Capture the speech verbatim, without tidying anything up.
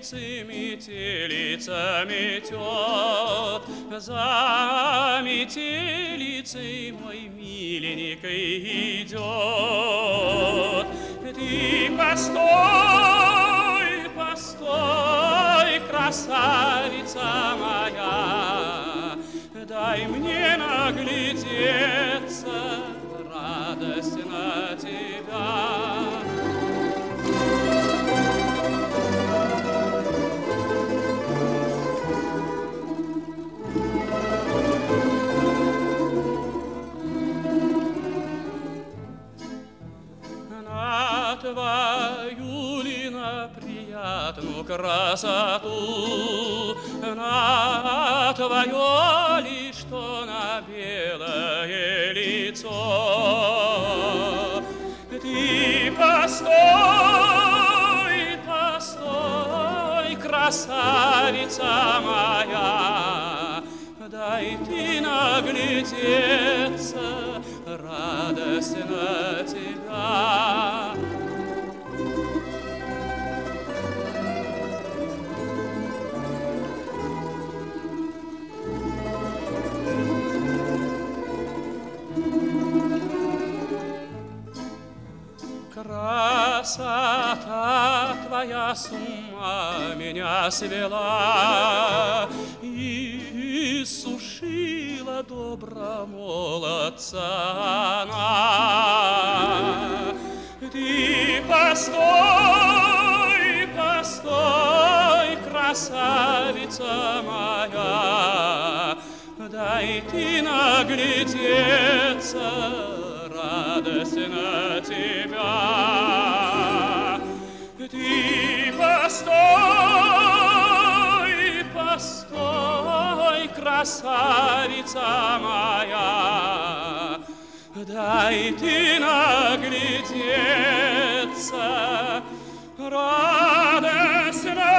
метелицы, метелица метет, за метелицей мой миленький идет. Ты постой, постой, красавица моя, дай мне наглядеться, радость на тебя. На твою ли на приятную красоту, на твое ли, что на белое лицо. Ты постой, постой, красавица моя, дай ты наглядеться, радость на тебя. Красота твоя с ума меня свела и сушила добра молодца она. Ты постой, постой, красавица моя, дай ты наглядеться, радость на тебя. Ты постой, постой, красавица моя, дай ты наглядеться, радость на